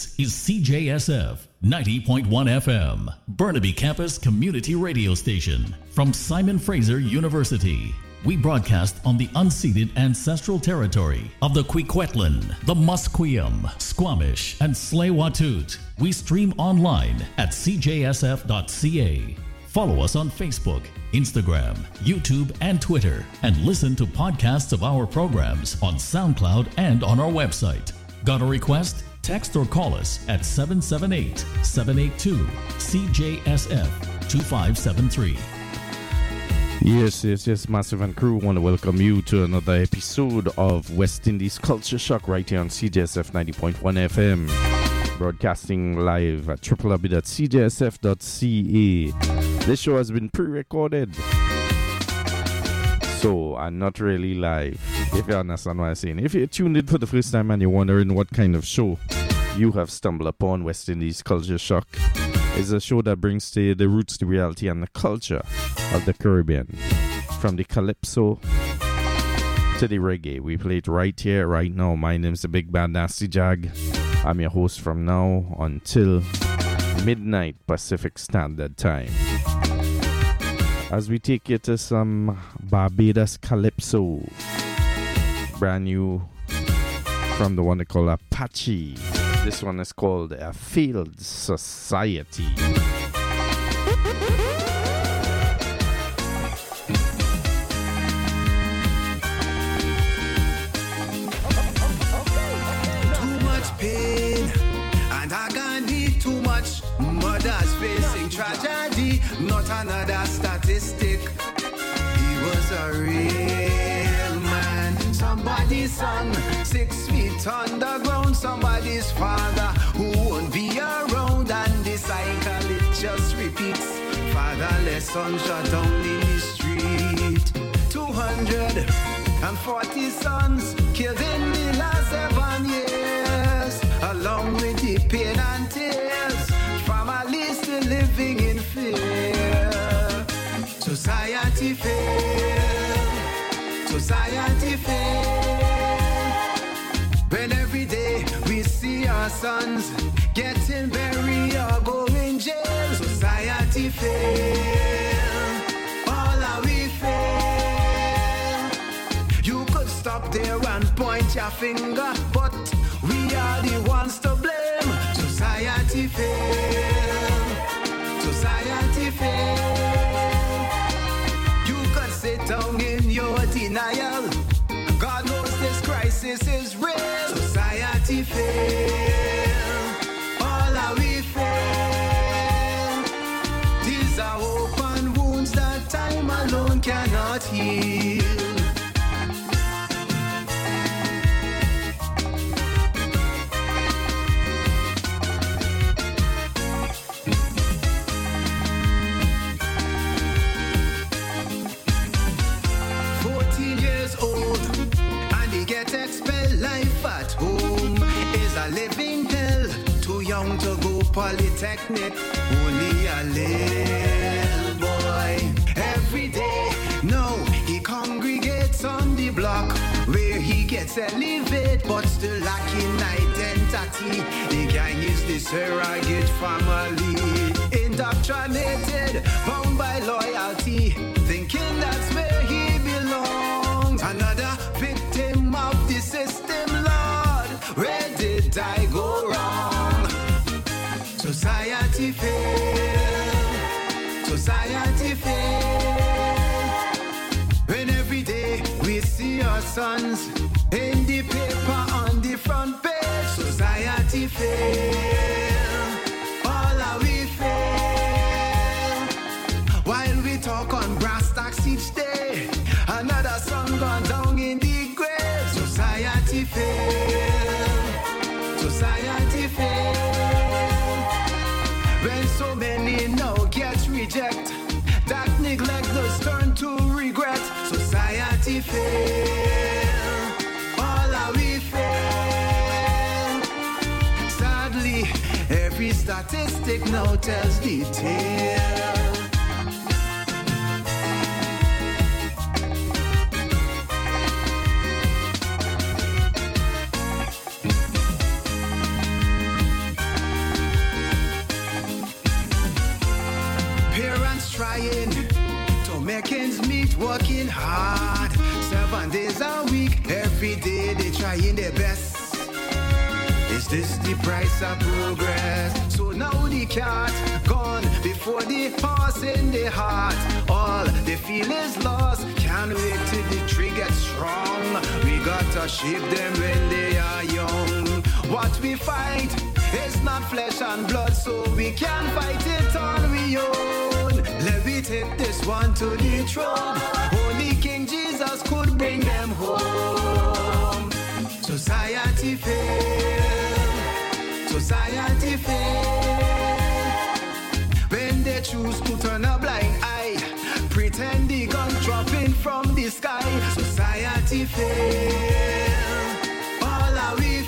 is CJSF 90.1 FM, Burnaby Campus Community Radio Station. From Simon Fraser University, we broadcast on the unceded ancestral territory of the Kwikwetlan, the Musqueam, Squamish, and Tsleil-Waututh. We stream online at cjsf.ca. Follow us on Facebook, Instagram, YouTube, and Twitter, and listen to podcasts of our programs on SoundCloud and on our website. Got a request? Text or call us at 778-782-CJSF-2573. Yes, Massive and crew want to welcome you to another episode of West Indies Culture Shock right here on CJSF 90.1 FM. Broadcasting live at www.cjsf.ca. This show has been pre-recorded, so I'm not really live, if you understand what I'm saying. If you're tuned in for the first time and you're wondering what kind of show you have stumbled upon, West Indies Culture Shock is a show that brings to you the roots, the reality, and the culture of the Caribbean. From the calypso to the reggae, we play it right here, right now. My name's the Big Bad Nasty Jag. I'm your host from now until midnight Pacific Standard Time, as we take you to some Barbados calypso, brand new from the one they call Apache. This one is called A Field Society. Too much pain and agony, too much mothers facing tragedy, not another statistic. He was a real man, somebody's son, 6 feet underground, somebody's father who won't be around, and the cycle it just repeats. Fatherless son shut down in the street. 240 sons killed in the last 7 years, along with the pain and tears, families still living in fear. Society failed, society failed. When every day we see our sons getting buried or going jail, society failed, all are we fail. You could stop there and point your finger, but we are the ones to blame. Society failed, society failed. You could sit down in your denial, God knows this crisis is real. Society fail, all are we fail. These are open wounds that time alone cannot heal. Life at home is a living hell. Too young to go polytechnic, only a little boy. Every day, no, he congregates on the block where he gets elevated, but still lacking identity. The gang is the surrogate family, indoctrinated, bound by loyalty, thinking that's where he belongs. Another victim of the system, Lord, where did I go wrong? Society failed, society failed. When every day we see our sons in the paper on the front page, society failed, all are we fail. While we talk on brass tacks each day, another son gone down in the grave. Society failed, society failed. When so many now get reject, that neglect does turn to regret. Society failed, all are we fail. Sadly, every statistic now tells the tale. trying to make ends meet, working hard 7 days a week, every day they trying their best. Is this the price of progress? So now the cat gone before the horse in the heart. All they feel is lost. Can't wait till the tree gets strong. We gotta shape them when they are young. What we fight is not flesh and blood, so we can fight it on we own. Let me take this one to the throne. Only King Jesus could bring them home. Society fail. Society fail. When they choose to turn a blind eye, pretend the gun dropping from the sky. Society fail. All are we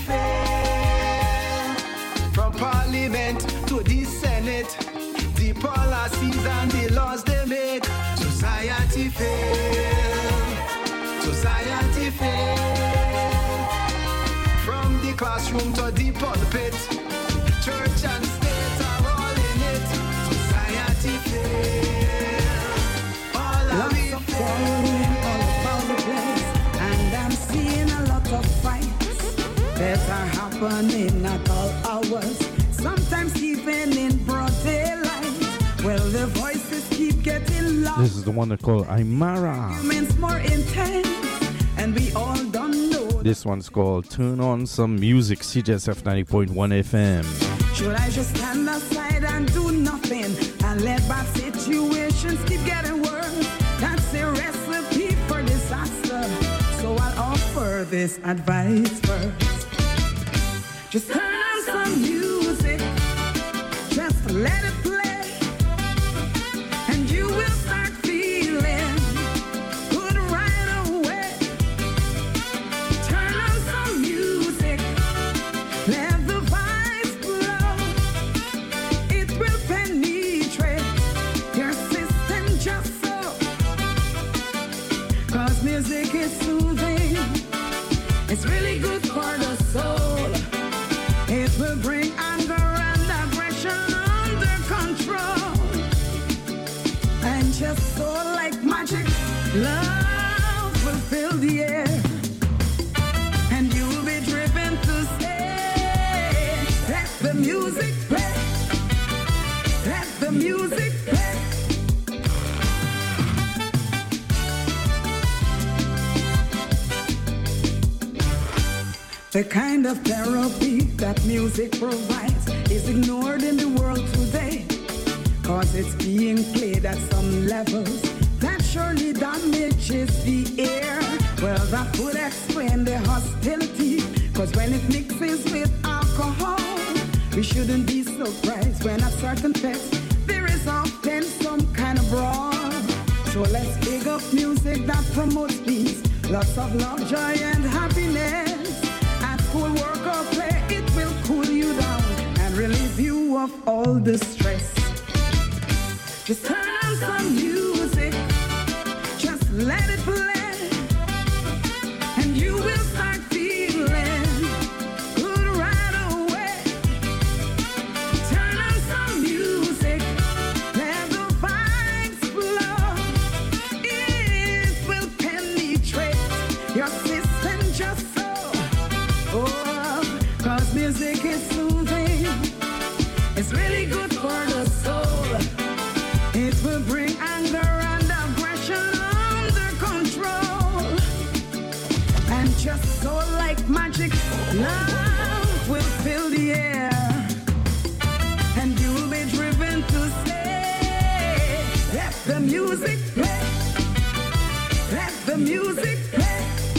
fail. From Parliament to the Senate, the policies and the laws they make. Society fail. Society fail. From the classroom to the pulpit, church and state are all in it. Society fail. All are we quarreling all about the place, and I'm seeing a lot of fights that are happening at all hours, sometimes even in broad daylight. Well, the voices keep getting loud. This is the one they call Aymara. Arguments more intense, and we all don't know. This one's called Turn On Some Music, CJSF 90.1 FM. Should I just stand aside and do nothing and let bad situations keep getting worse? That's a recipe for disaster. So I'll offer this advice first. Just turn on some music, just let it play, and you will start feeling good right away. Turn on some music, let the vibes flow. It will penetrate your system just so. 'Cause music is soothing, it's really good for the soul. It will bring anger and aggression under control. And just so like magic, love will fill the air. And you'll be driven to say, let the music play. Let the music play. The kind of therapy that music provides is ignored in the world today, 'cause it's being played at some levels that surely damages the ear. Well, that would explain the hostility, 'cause when it mixes with alcohol, we shouldn't be surprised when at certain fests there is often some kind of brawl. So let's big up music that promotes peace, lots of love, joy and happiness. School, work or play, it will cool you down and relieve you of all the stress. Just turn on some music, just let it play, and you will start feeling good right away. Turn on some music, let the vibes flow. It will penetrate your system just so. Oh, 'cause music is soothing, it's really good for the soul. It will bring anger and aggression under control. And just so like magic, love will fill the air. And you'll be driven to say, let the music play. Let the music play.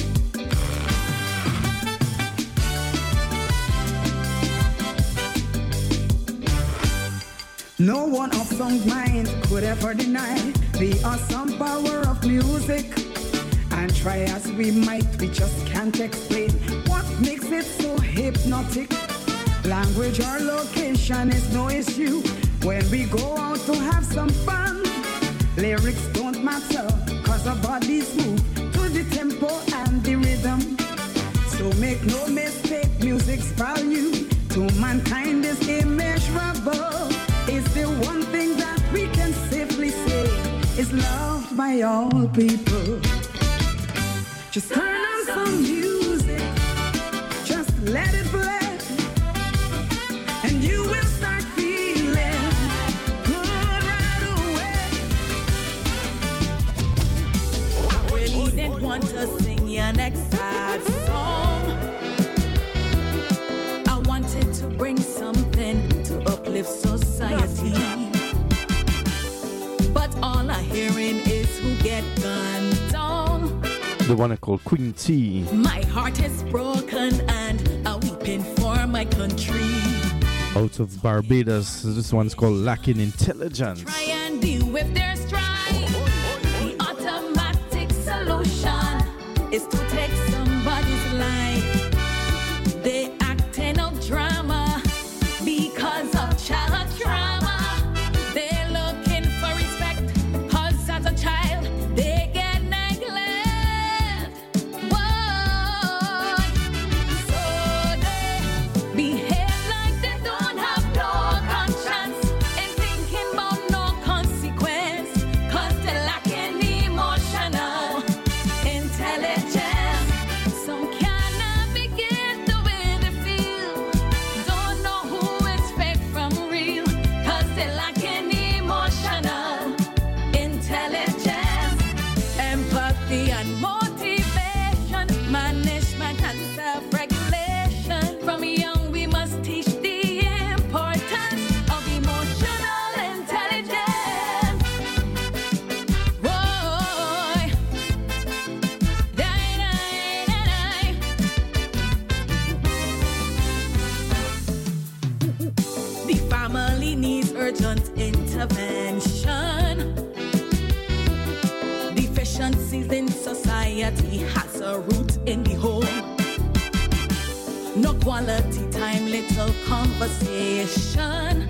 No one of sound mind could ever deny the awesome power of music. And try as we might, we just can't explain what makes it so hypnotic. Language or location is no issue when we go out to have some fun. Lyrics don't matter, 'cause our bodies move to the tempo and the rhythm. So make no mistake, music's value to mankind is immeasurable. Is the one thing that we can safely say. my all people. Just turn on some music, just let it play, and you will start feeling good right away. I really didn't want to sing your next sad song. I wanted to bring something to uplift society. But all I'm hearing is who get gunned down. The one I call Queen T. My heart is broken and I'm weeping for my country. Out of Barbados, this one's called Lacking Intelligence. Try and deal with their strife. The automatic solution is to take somebody's life. They acting out drama because of child trauma. They're looking for respect cause as a child they get neglect. Whoa. So they behave like they don't have no conscience and thinking about no consequence cause they're lacking emotional intelligence. Some cannot begin the way they feel. Don't know who is fake from real cause they're lacking emotional intelligence, empathy and motivation, management and self-regulation. From young we must teach the importance of emotional intelligence. Boy, die, die, die, die. The family needs urgent intervention. Deficiencies in society has a root in the home. No quality time, little conversation.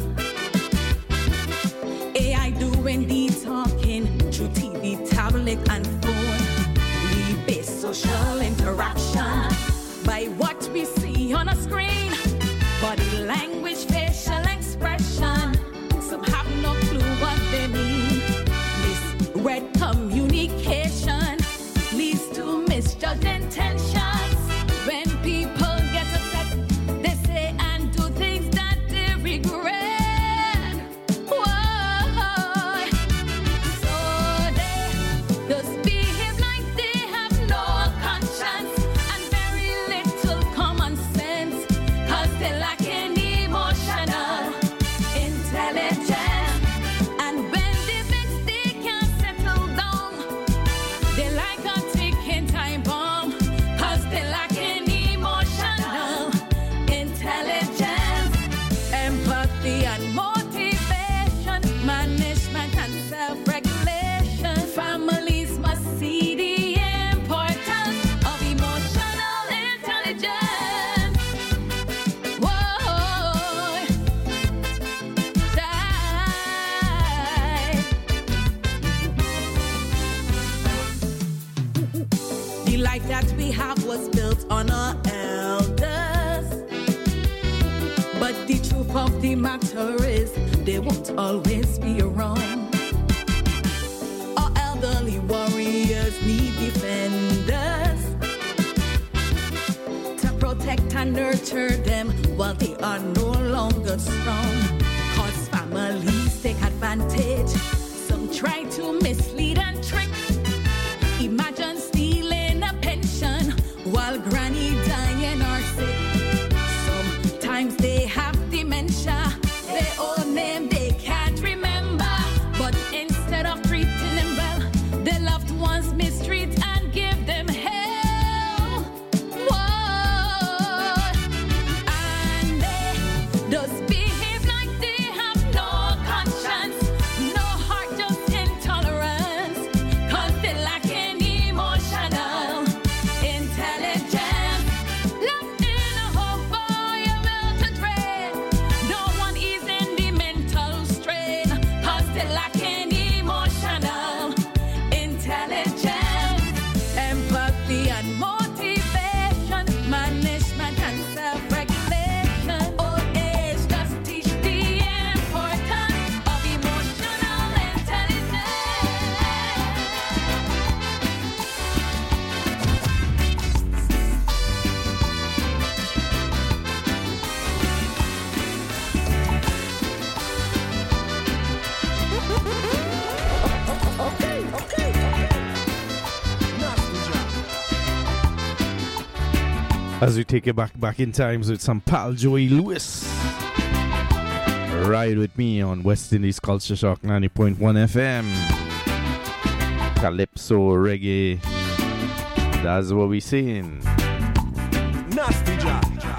AI doing the talking through TV, tablet and phone. We base social interaction by what we see on a screen. Body language, facial expression. Some have no clue what they mean. Misread communication leads to misjudged intentions. When people get upset, they say and do things that they regret. Whoa. So they just behave like they have no conscience and very little common sense cause they lack any emotional intelligence. And when they vex, they can't settle down. They like a ticking time bomb cause they lack any emotional intelligence, empathy and motivation, management and self-regulation. Families must see the importance of emotional intelligence. Whoa, die. The life that we have was built on our elders. But the truth of the matter is, they won't always be around. Our elderly warriors need defenders to protect and nurture them while they are no longer strong. Cause families take advantage. Some try to mislead and trick. Imagine stealing a pension while granny dying or sick. Sometimes they have dementia. Their own name they can't remember. But instead of treating them well, their loved ones mistreat and give them hell. Whoa. And they just behave As we take it back in times with some pal Joey Lewis. Ride with me on West Indies Culture Shock 90.1 FM. Calypso, reggae. That's what we saying. Nasty Jack.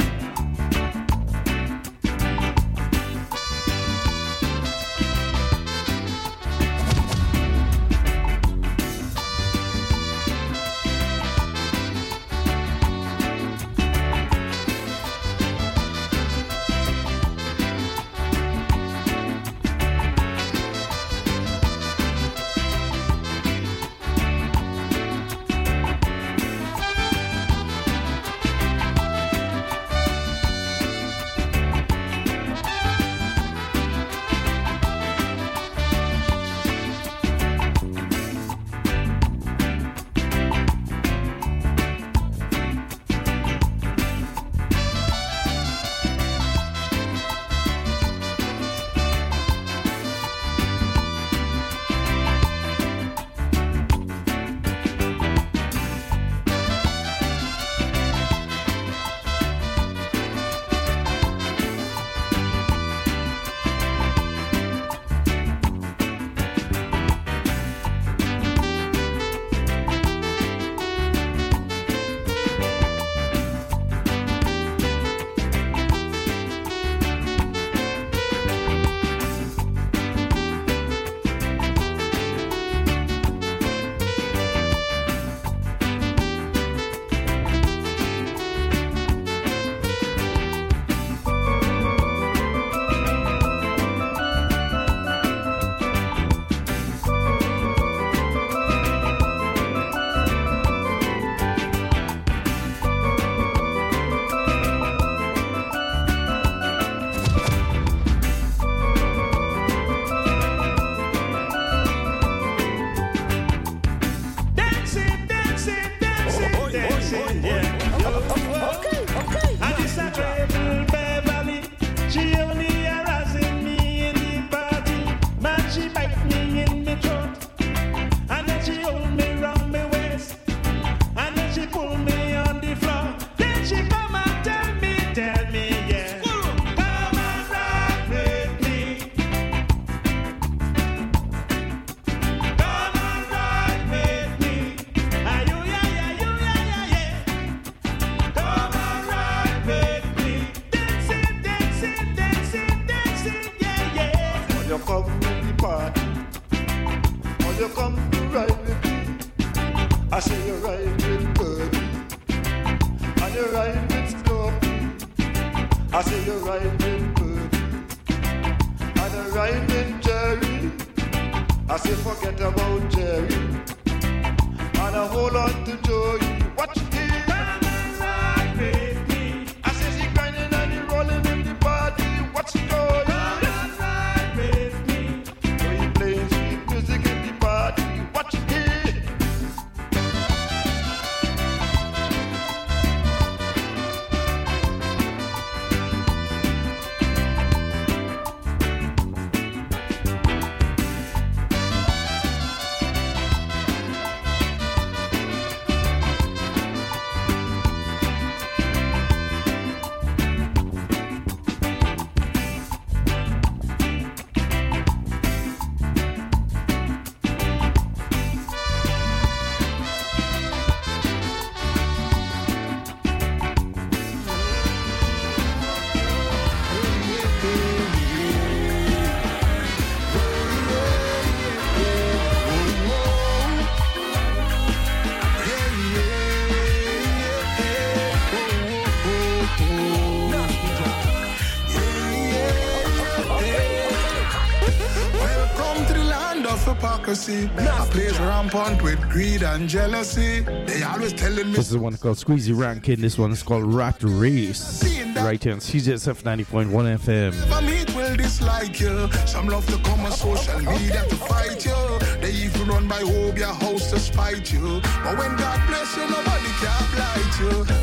A place rampant with greed and jealousy. They always telling me. This is one called Squeezy Rankin. This one is called Rat Race. Right here on CJSF 90.1 FM. Never meet will dislike you. Some love to come on social media to fight you. They even run by hope your house to spite you. But when God bless you, nobody can blight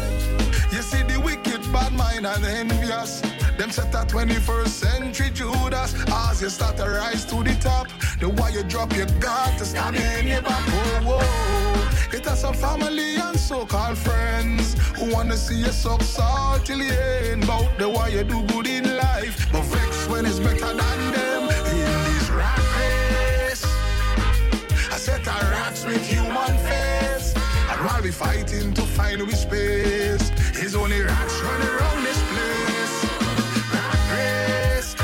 you. You see the wicked, bad mind and envious. Them set a 21st century Judas. As you start to rise to the top, the why you drop, you got to stand in your back. Oh, whoa. It has some family and so-called friends who wanna see you suck salt till the end. About the why you do good in life, but vex when it's better than them. In this rat race, I set our rats with human face. And while we fighting to find we space, it's only rats running around this place. Rat race,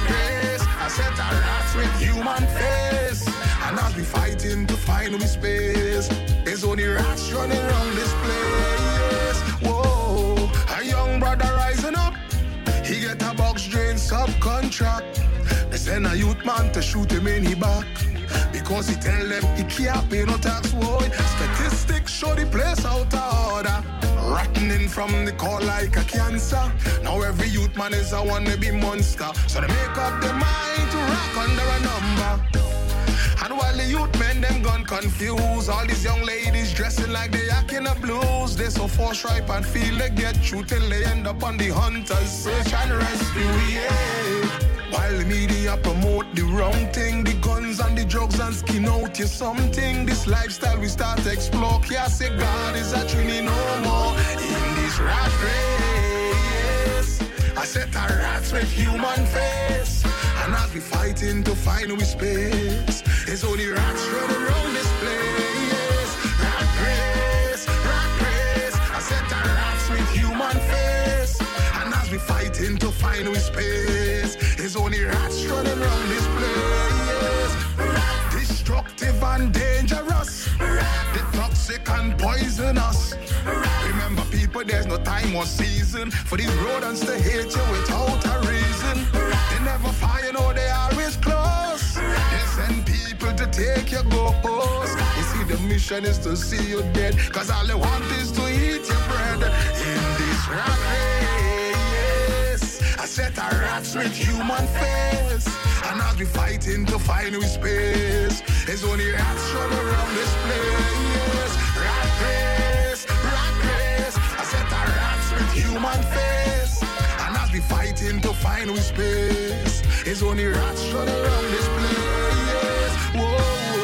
I set our rats with human face. And as we fighting to find we space, there's only rats running around this place. Whoa, a young brother rising up, he get a box drain subcontract. They send a youth man to shoot him in the back because he tell them he can't pay no tax. Boy, statistics show the place out of order, rotting from the core like a cancer. Now every youth man is a wannabe monster, so they make up their mind to rock under a number. And while the youth men them gone confused, all these young ladies dressing like they acting the blues. They so force ripe and feel they get through till they end up on the hunters search and rescue. Yeah. While the media promote the wrong thing, the guns and the drugs and skin out you something. This lifestyle we start to explore. Can't say God is a trini no more. In this rat race, I set our rats with human face. And as we fighting to find we space, there's only rats running around this place. Rat race, I set our rats with human face. And as we fighting to find we space, there's only rats running around this place. Rat destructive and dangerous, the toxic and poisonous. Remember people, there's no time or season for these rodents to hate you without a reason. They never fire, no, they always close. They send people to take your ghost. You see, the mission is to see you dead, cause all they want is to eat your bread. In this rat race, I set our rats with human face. And as we fighting to find we space, there's only rats running around this place. Rat race, I set our rats with human face. And as we fighting to find we space, there's only rats running around this place. Whoa.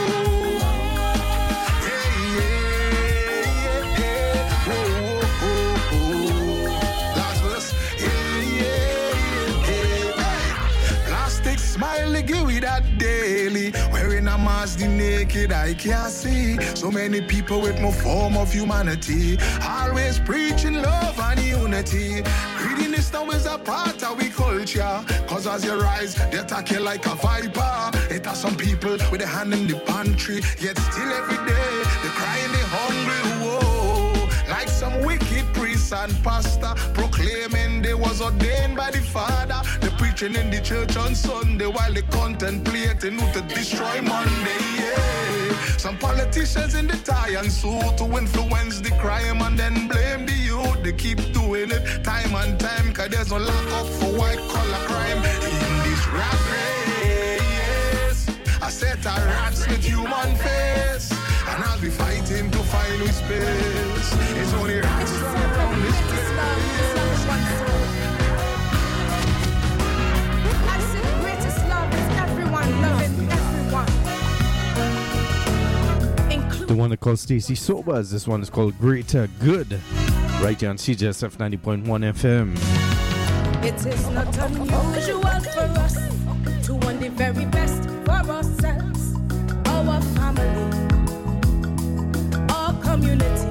Smiley, give it that daily. Wearing a mask, the naked I can't see. So many people with no form of humanity, always preaching love and unity. Greediness now is a part of we culture, cause as you rise, they attack you like a viper. It has some people with a hand in the pantry, yet still every day they crying, they hungry. Whoa, like some wicked priests and pastor proclaiming they was ordained by the Father. They preaching in the church on Sunday while they contemplating who to destroy Monday. Yeah. Some politicians in the tie and suit to influence the crime and then blame the youth. They keep doing it time and time, cause there's no lack up for white collar crime. In this rat race, I set our rats with human face. And as we fighting to find we space, it's only rats running around this place. I say the greatest love is everyone loving everyone. The one that called Stacy Sobers, this one is called Greater Good, right here on CJSF 90.1 FM. It is not unusual for us to want the very best for ourselves, our family, our community.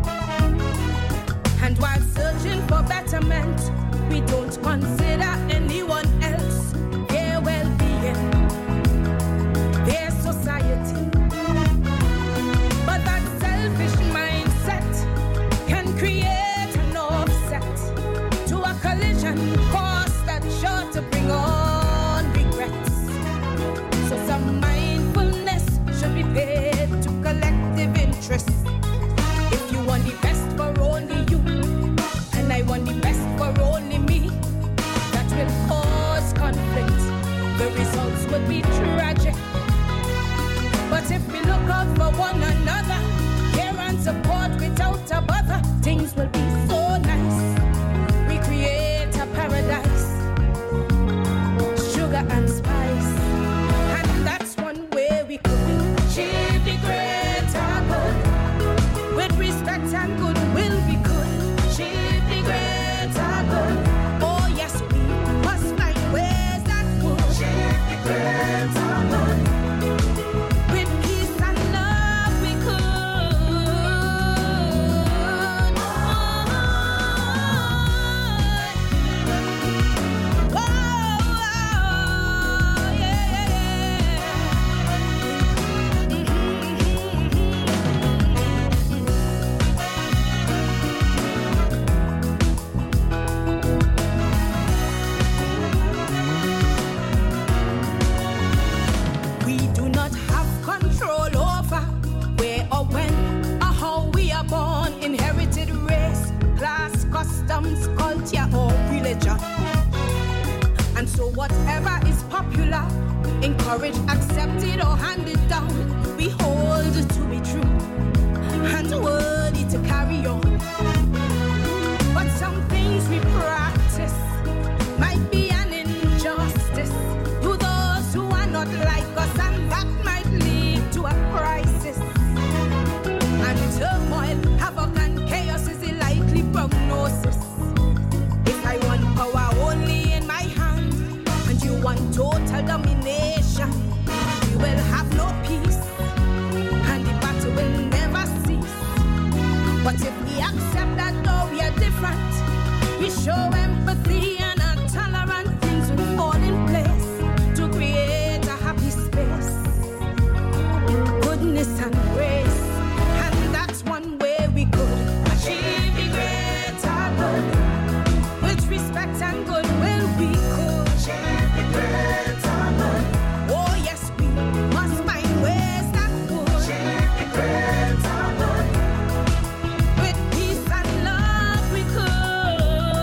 And while searching for betterment, we don't consider anyone else, their well-being, their society. But that selfish mindset can create an offset to a collision course that's sure to bring on regrets. So some mindfulness should be paid to collective interests. If you want the best for only you, and I want the best for only me, that will cause conflict. The results would be tragic. But if we look out for one another, care and support without a bother, things will be so nice. We create a paradise, sugar and spice, and that's one way we could achieve the greater good. becomes culture or religion. And so whatever is popular, encouraged, accepted, or handed down, we hold to be true and worthy to carry on. But some things we practice might be an injustice to those who are not like us, and that might lead to a crisis. And turmoil, havoc, and chaos is a likely prognosis. If I want power only in my hand, and you want total domination, you will have no peace, and the battle will never cease. But if we accept that though we are different, we show empathy and are tolerant, things will fall in place to create a happy space. Goodness and grace, and that's one way we could achieve the greater good. With respect and goodwill we could achieve the greater good. Oh yes, we must find ways that would achieve the greater good. With peace and love we could.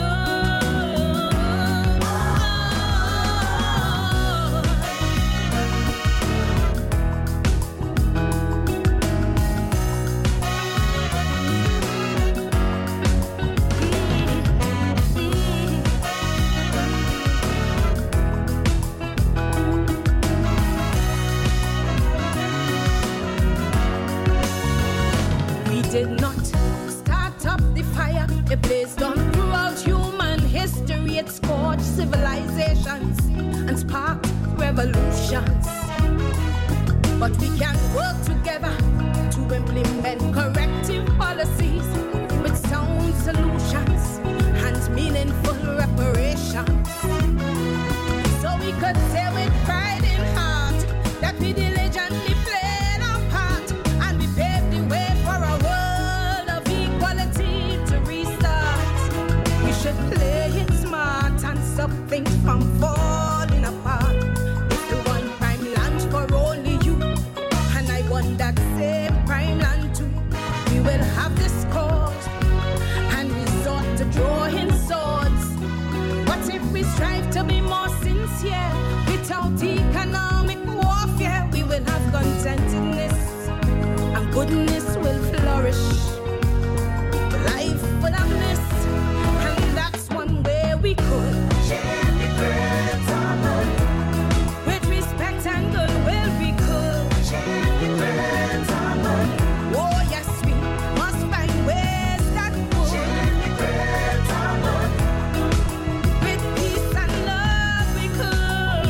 We did not start up the fire. It blazed on throughout human history. It scorched civilizations and sparked revolutions. But we can work together to implement corrective policies with sound solutions and meaningful reparations. So we could say with pride in heart that we diligently played our part, and we paved the way for a world of equality to restart. We should play it smart and stop things from falling apart. If you want prime land for only you, and I want that same prime land too, we will have discord and resort to drawing swords. What if we strive to be more sincere? Without economic warfare, we will have contentedness, and goodness will flourish. Life will have bliss, and that's one way we could share the greater good. With respect and goodwill we could share the greater good. Oh yes, we must find ways that would share the greater good. With peace and love we could.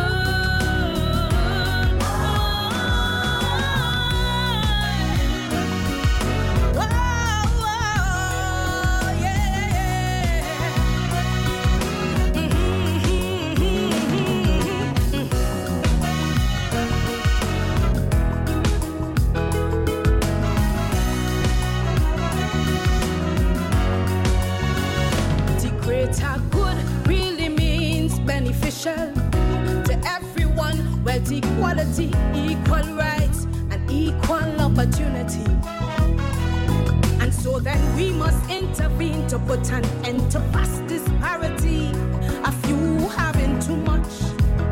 Whoa, yeah. The greater good really means beneficial to everyone, with equality, equal rights, and equal opportunity. And so then we must intervene to put an end to vast disparity. A few have